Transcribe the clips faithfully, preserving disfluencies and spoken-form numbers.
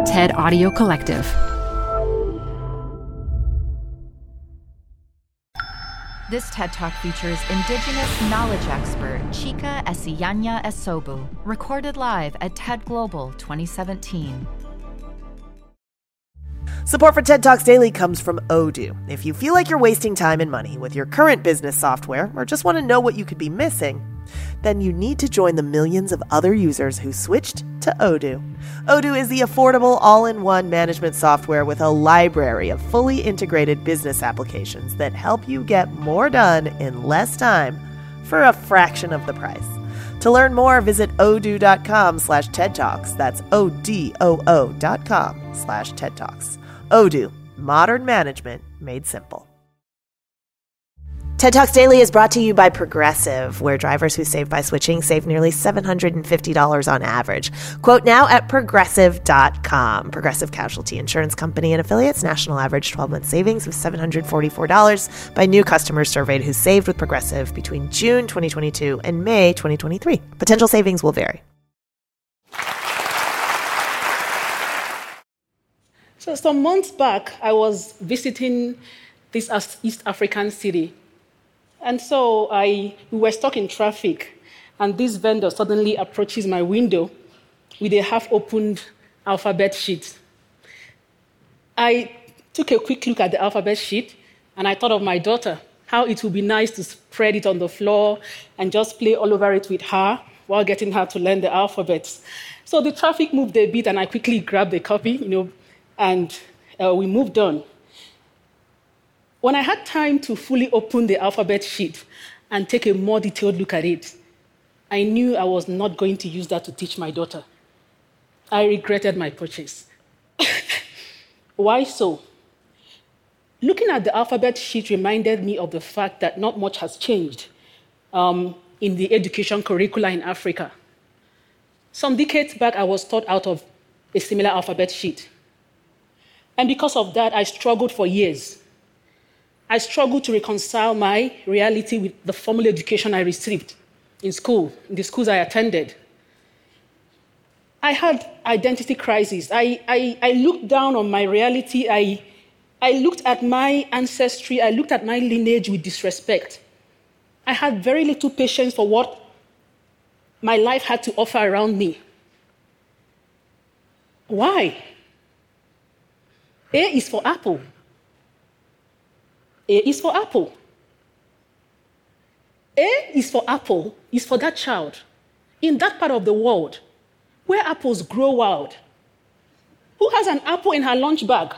TED Audio Collective. This TED Talk features Indigenous knowledge expert Chika Esiyanya Esobu, recorded live at TED Global twenty seventeen. Support for TED Talks Daily comes from Odoo. If you feel like you're wasting time and money with your current business software or just want to know what you could be missing, then you need to join the millions of other users who switched to Odoo. Odoo is the affordable all-in-one management software with a library of fully integrated business applications that help you get more done in less time for a fraction of the price. To learn more, visit odoo.com slash TED Talks. That's O-D-O-O dot com slash TED Talks. Odoo, modern management made simple. TED Talks Daily is brought to you by Progressive, where drivers who save by switching save nearly seven hundred fifty dollars on average. Quote now at progressive dot com. Progressive Casualty Insurance Company and affiliates. National average twelve-month savings of seven hundred forty-four dollars by new customers surveyed who saved with Progressive between June twenty twenty-two and May twenty twenty-three. Potential savings will vary. So some months back, I was visiting this East African city. And so I, we were stuck in traffic, and this vendor suddenly approaches my window with a half-opened alphabet sheet. I took a quick look at the alphabet sheet, and I thought of my daughter, how it would be nice to spread it on the floor and just play all over it with her while getting her to learn the alphabet. So the traffic moved a bit, and I quickly grabbed a copy, you know, and uh, we moved on. When I had time to fully open the alphabet sheet and take a more detailed look at it, I knew I was not going to use that to teach my daughter. I regretted my purchase. Why so? Looking at the alphabet sheet reminded me of the fact that not much has changed um, in the education curricula in Africa. Some decades back, I was taught out of a similar alphabet sheet. And because of that, I struggled for years. I struggled to reconcile my reality with the formal education I received in school, in the schools I attended. I had identity crisis. I, I, I looked down on my reality. I, I looked at my ancestry. I looked at my lineage with disrespect. I had very little patience for what my life had to offer around me. Why? A is for apple. A is for apple. A is for apple, is for that child in that part of the world where apples grow wild. Who has an apple in her lunch bag?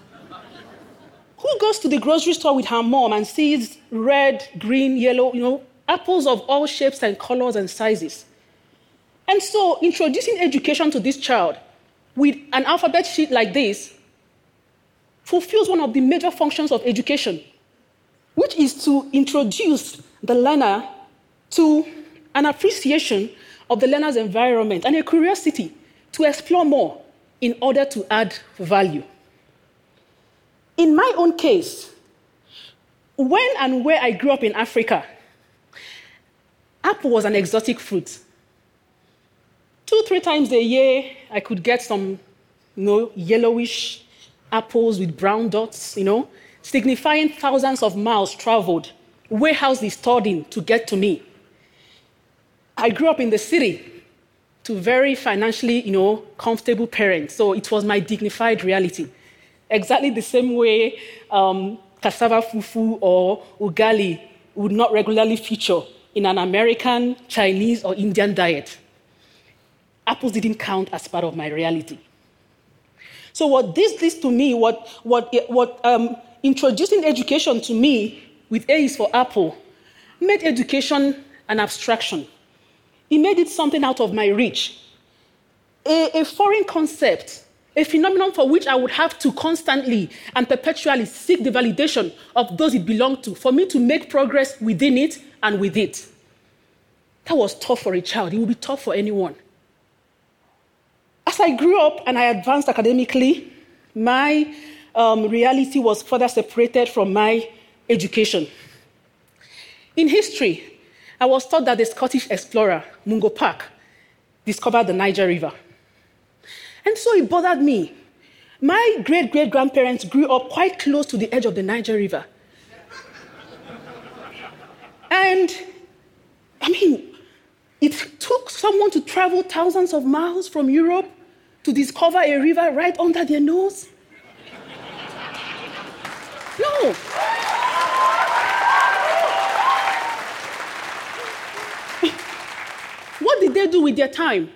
Who goes to the grocery store with her mom and sees red, green, yellow, you know, apples of all shapes and colors and sizes? And so introducing education to this child with an alphabet sheet like this fulfills one of the major functions of education, which is to introduce the learner to an appreciation of the learner's environment and a curiosity to explore more in order to add value. In my own case, when and where I grew up in Africa, apple was an exotic fruit. Two, three times a year, I could get some, you know, yellowish apples with brown dots, you know, signifying thousands of miles traveled, warehouses stored in to get to me. I grew up in the city to very financially, you know, comfortable parents, so it was my dignified reality. Exactly the same way um, cassava fufu or ugali would not regularly feature in an American, Chinese, or Indian diet. Apples didn't count as part of my reality. So what this leads to me, what, what, what um, introducing education to me with A is for apple, made education an abstraction. It made it something out of my reach. A, a foreign concept, a phenomenon for which I would have to constantly and perpetually seek the validation of those it belonged to, for me to make progress within it and with it. That was tough for a child. It would be tough for anyone. As I grew up and I advanced academically, my um, reality was further separated from my education. In history, I was taught that the Scottish explorer, Mungo Park, discovered the Niger River. And so it bothered me. My great-great-grandparents grew up quite close to the edge of the Niger River. And, I mean, it took someone to travel thousands of miles from Europe to discover a river right under their nose. No. What did they do with their time?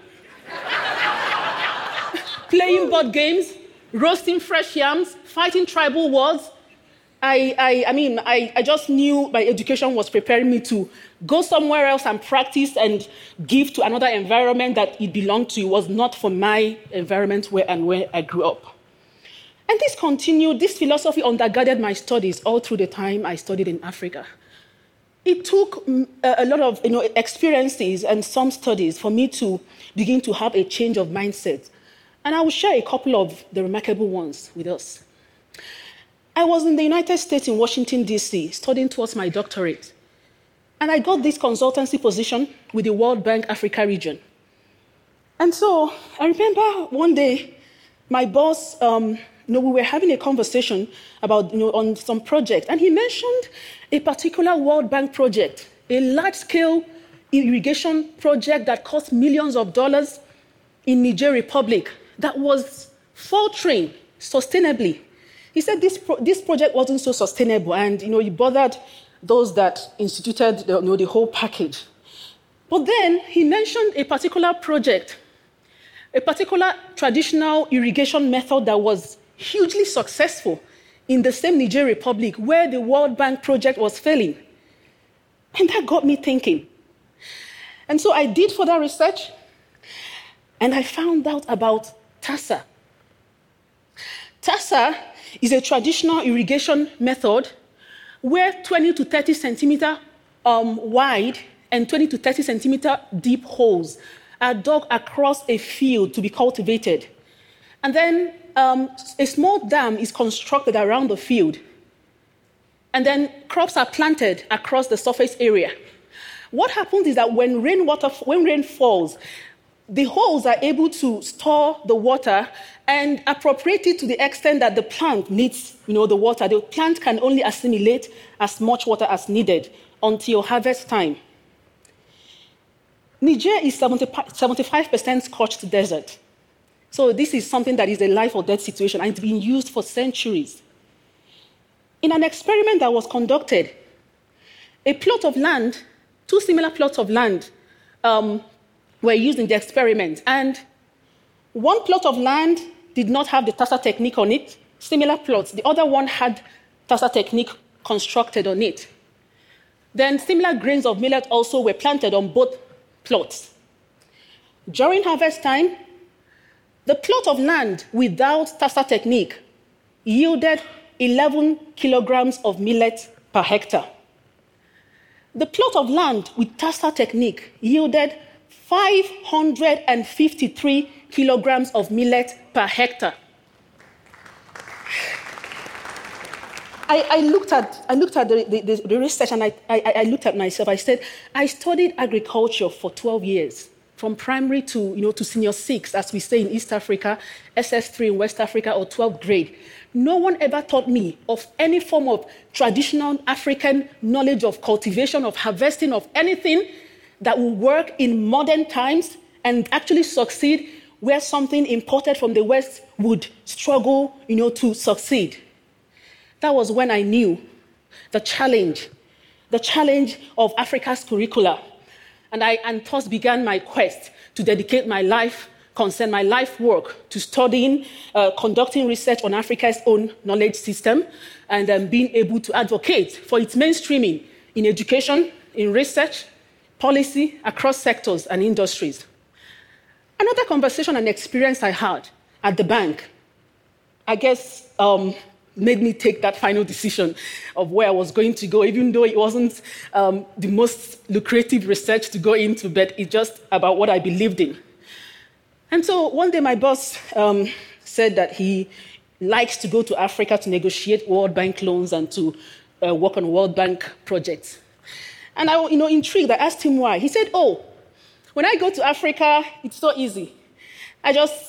Playing board games, roasting fresh yams, fighting tribal wars. I, I, I mean, I, I just knew my education was preparing me to go somewhere else and practice and give to another environment that it belonged to. It was not for my environment where and where I grew up. And this continued, this philosophy undergirded my studies all through the time I studied in Africa. It took a lot of you know, experiences and some studies for me to begin to have a change of mindset. And I will share a couple of the remarkable ones with us. I was in the United States in Washington, D C, studying towards my doctorate. And I got this consultancy position with the World Bank Africa region. And so I remember one day, my boss, um, you know, we were having a conversation about, you know, on some project, and he mentioned a particular World Bank project, a large-scale irrigation project that cost millions of dollars in Niger Republic that was faltering sustainably. He said this pro- this project wasn't so sustainable, and you know, it bothered those that instituted the, you know, the whole package. But then he mentioned a particular project, a particular traditional irrigation method that was hugely successful in the same Niger Republic where the World Bank project was failing. And that got me thinking. And so I did further research, and I found out about TASSA. TASSA is a traditional irrigation method where twenty to thirty centimeter um, wide and twenty to thirty centimeter deep holes are dug across a field to be cultivated. And then um, a small dam is constructed around the field. And then crops are planted across the surface area. What happens is that when rainwater, when rain falls, the holes are able to store the water and appropriate it to the extent that the plant needs, you know, the water. The plant can only assimilate as much water as needed until harvest time. Niger is seventy-five percent scorched desert. So this is something that is a life or death situation, and it's been used for centuries. In an experiment that was conducted, a plot of land, two similar plots of land um, were used in the experiment. And one plot of land did not have the TASSA technique on it, similar plots. The other one had TASSA technique constructed on it. Then similar grains of millet also were planted on both plots. During harvest time, the plot of land without TASSA technique yielded eleven kilograms of millet per hectare. The plot of land with TASSA technique yielded five hundred fifty-three kilograms of millet per hectare. I, I looked at, I looked at the, the, the research, and I, I, I looked at myself. I said, I studied agriculture for twelve years, from primary to, you know, to senior six, as we say in East Africa, S S three in West Africa, or twelfth grade. No one ever taught me of any form of traditional African knowledge of cultivation, of harvesting, of anything that will work in modern times and actually succeed where something imported from the West would struggle, you know, to succeed. That was when I knew the challenge, the challenge of Africa's curricula. And I and thus began my quest to dedicate my life, concern my life work to studying, uh, conducting research on Africa's own knowledge system, and um, being able to advocate for its mainstreaming in education, in research, policy, across sectors and industries. Another conversation and experience I had at the bank, I guess, um, made me take that final decision of where I was going to go, even though it wasn't um, the most lucrative research to go into, but it's just about what I believed in. And so one day my boss um, said that he likes to go to Africa to negotiate World Bank loans and to uh, work on World Bank projects. And I, you know, intrigued, I asked him why. He said, oh, when I go to Africa, it's so easy. I just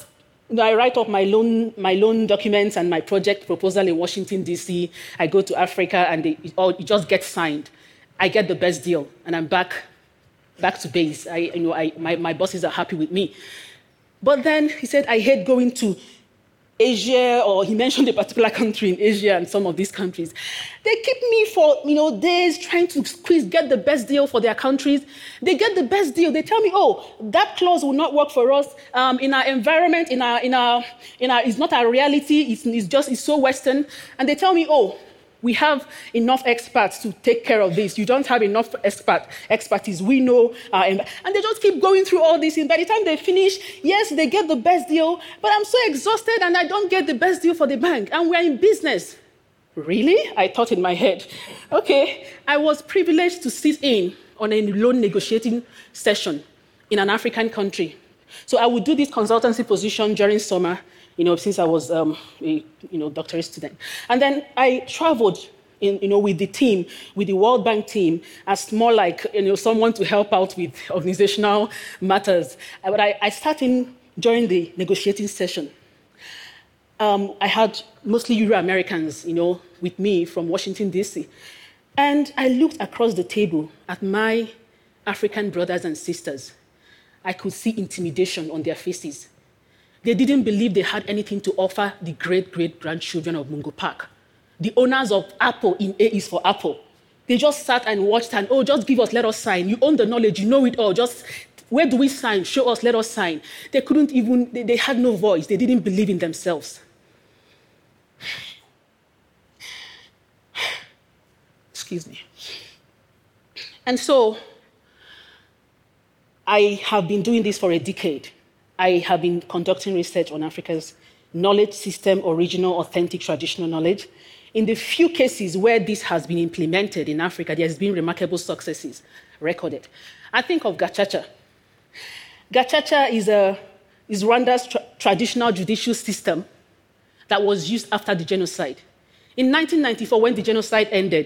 You know, I write up my loan, my loan documents and my project proposal in Washington, D C. I go to Africa, and they, it, all, it just gets signed. I get the best deal, and I'm back, back to base. I, you know, I, my, my bosses are happy with me. But then he said, I hate going to Asia, or he mentioned a particular country in Asia and some of these countries. They keep me for, you know, days trying to squeeze, get the best deal for their countries. They get the best deal. They tell me, oh, that clause will not work for us. Um, in our environment, in our, in our, in our, it's not our reality. It's, it's just, it's so Western. And they tell me, oh, we have enough experts to take care of this. You don't have enough expert, expertise. We know. Uh, and they just keep going through all this. And by the time they finish, yes, they get the best deal, but I'm so exhausted and I don't get the best deal for the bank. And we're in business. Really? I thought in my head. Okay, I was privileged to sit in on a loan negotiating session in an African country. So I would do this consultancy position during summer, you know, since I was um, a you know, doctorate student. And then I traveled in, you know, with the team, with the World Bank team, as more like, you know, someone to help out with organizational matters. But I, I sat in during the negotiating session. Um, I had mostly Euro-Americans, you know, with me from Washington, D C. And I looked across the table at my African brothers and sisters. I could see intimidation on their faces. They didn't believe they had anything to offer the great-great-grandchildren of Mungo Park. The owners of Apple in A is for Apple. They just sat and watched and, oh, just give us, let us sign. You own the knowledge, you know it all. Just, where do we sign? Show us, let us sign. They couldn't even, they, they had no voice. They didn't believe in themselves. Excuse me. And so, I have been doing this for a decade. I have been conducting research on Africa's knowledge system, original, authentic, traditional knowledge. In the few cases where this has been implemented in Africa, there has been remarkable successes recorded. I think of Gacaca. Gacaca is, a, is Rwanda's tra- traditional judicial system that was used after the genocide. In nineteen ninety-four, when the genocide ended,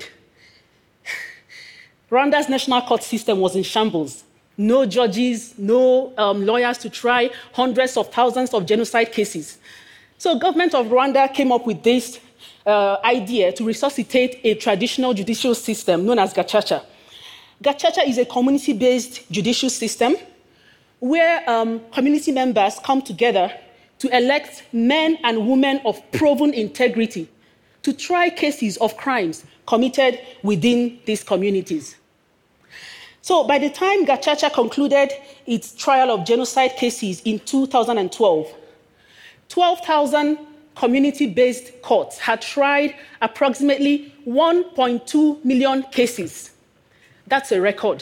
Rwanda's national court system was in shambles. No judges, no um, lawyers to try hundreds of thousands of genocide cases. So the government of Rwanda came up with this uh, idea to resuscitate a traditional judicial system known as Gacaca. Gacaca is a community-based judicial system where um, community members come together to elect men and women of proven integrity to try cases of crimes committed within these communities. So by the time Gacaca concluded its trial of genocide cases in two thousand twelve, twelve thousand community-based courts had tried approximately one point two million cases. That's a record.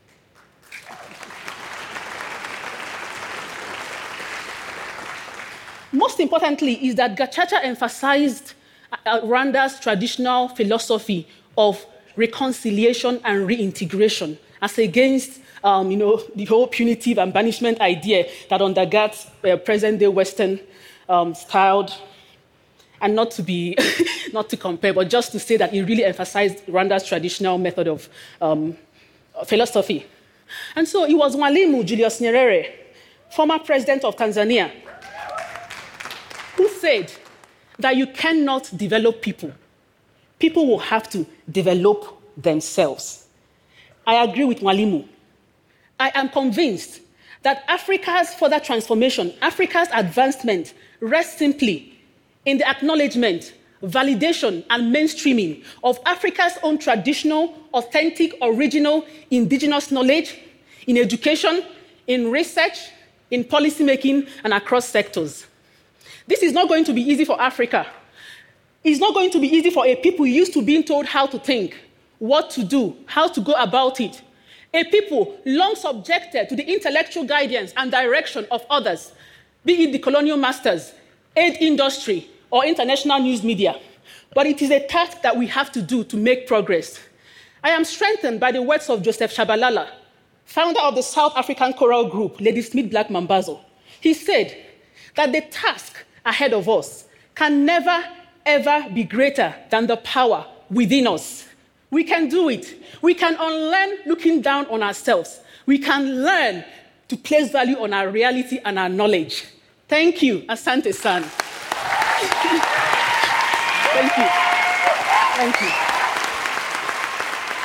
Most importantly is that Gacaca emphasized Rwanda's traditional philosophy of reconciliation and reintegration, as against um, you know, the whole punitive and banishment idea that undergirds uh, present-day Western um, styled, and not to be, not to compare, but just to say that it really emphasized Rwanda's traditional method of um, philosophy. And so it was Mwalimu Julius Nyerere, former president of Tanzania, who said that you cannot develop people. People will have to develop themselves. I agree with Mwalimu. I am convinced that Africa's further transformation, Africa's advancement, rests simply in the acknowledgement, validation, and mainstreaming of Africa's own traditional, authentic, original, indigenous knowledge in education, in research, in policymaking, and across sectors. This is not going to be easy for Africa. It's not going to be easy for a people used to being told how to think, what to do, how to go about it. A people long subjected to the intellectual guidance and direction of others, be it the colonial masters, aid industry, or international news media. But it is a task that we have to do to make progress. I am strengthened by the words of Joseph Shabalala, founder of the South African choral group, Ladysmith Black Mambazo. He said that the task ahead of us can never, ever be greater than the power within us. We can do it. We can unlearn looking down on ourselves. We can learn to place value on our reality and our knowledge. Thank you, Asante-san. Thank you. Thank you.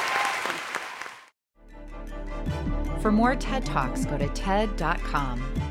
For more TED Talks, go to T E D dot com.